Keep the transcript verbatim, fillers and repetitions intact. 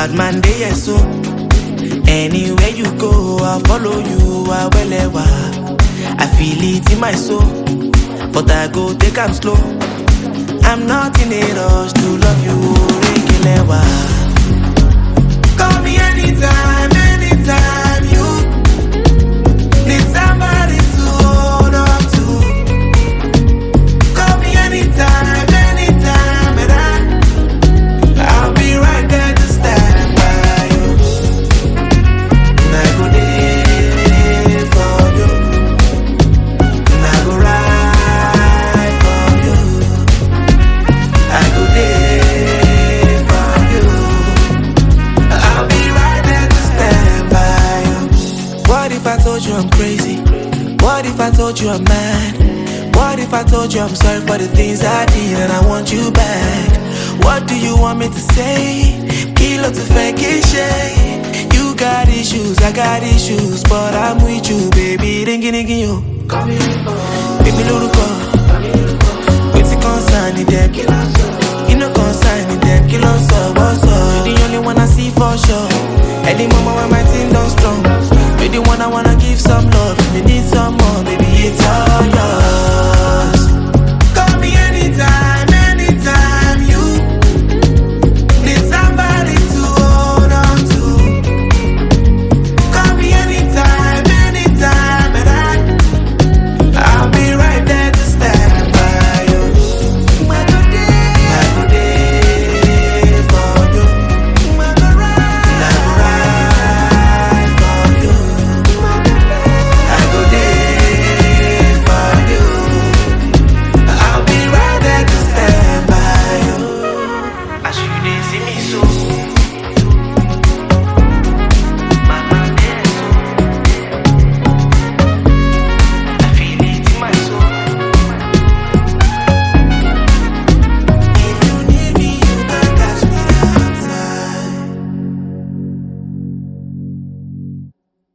Bad man dey yes so. Anywhere you go, I follow you, I will ever. I feel it in my soul, but I go take am slow. I'm not in a rush to love you, regular. Call me anytime, anytime you need somebody to hold on to. Call me anytime, anytime, and I, I'll be right there to stand by you. And I go there for you. And I go ride for you. I go there for you. I'll be right there to stand by you. What if I told you I'm crazy? What if I told you I'm mad? What if I told you I'm sorry for the things I did and I want you back? What do you want me to say? Kilo to fake shade. You got issues, I got issues, but I'm with you, baby. Ringy ringy yo. Baby Luruko. What's it concern in them? You know concern in them. Kill us up, what's up? You're the only one I see for sure. Any moment when my